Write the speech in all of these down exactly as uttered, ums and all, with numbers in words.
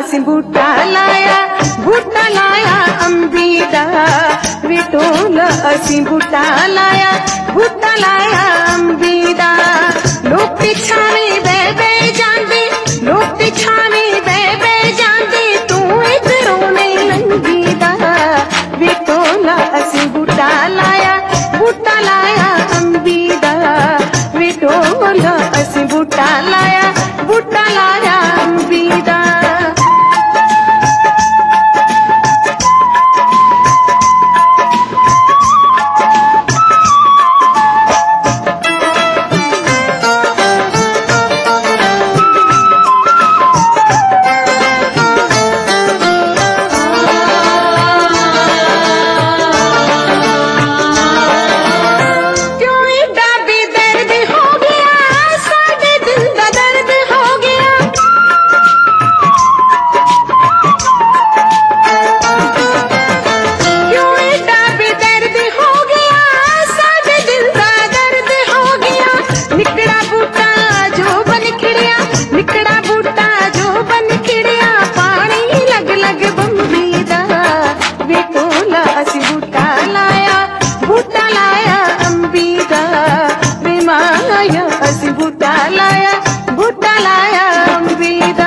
असी बूटा लाया बूटा लाया अंबी दा विटोला असी बूटा लाया बूटा लाया अंबी दा लोग पिछावी बे बे जांदे लोग पिछावी बे बे जांदे तू इधरों नहीं लंगी दा विटोला असी बूटा लाया बूटा लाया अंबी दा विटोला असी बूटा लाया बूटा लाया अंबी दा। बूटा लाया बूटा लाया अंबी दा।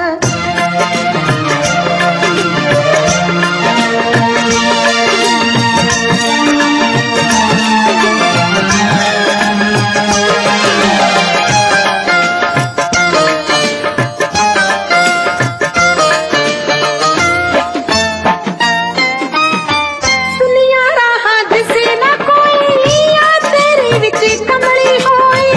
दुनिया राह दिसे ना कोई या तेरे विच कमली होई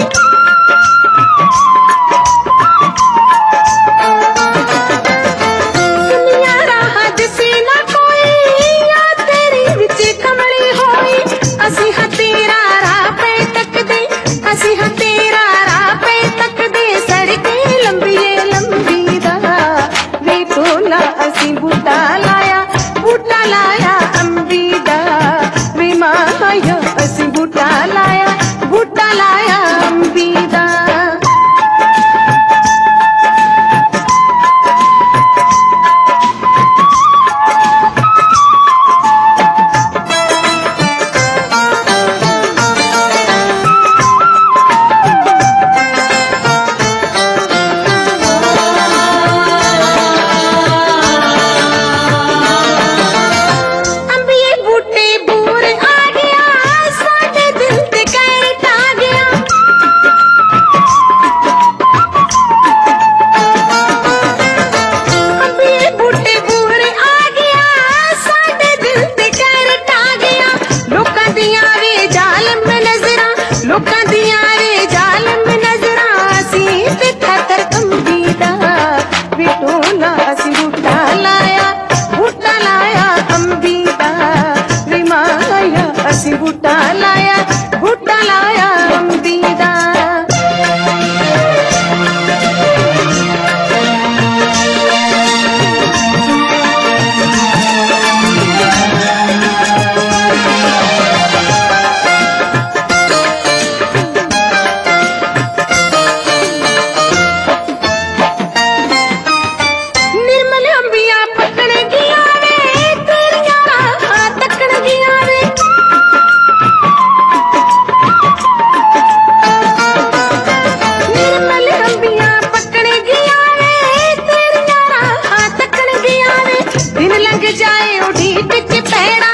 असी बूटा लाया बूटा लाया अंबी दा वे माया असी बूटा लाया बूटा लाया अंबी दा। असी बूटा लाया बूटा लाया अंबी दा वे माया असी बूटा लाया बूटा लाया अंबी दा। जाए उठी टिच पैड़ा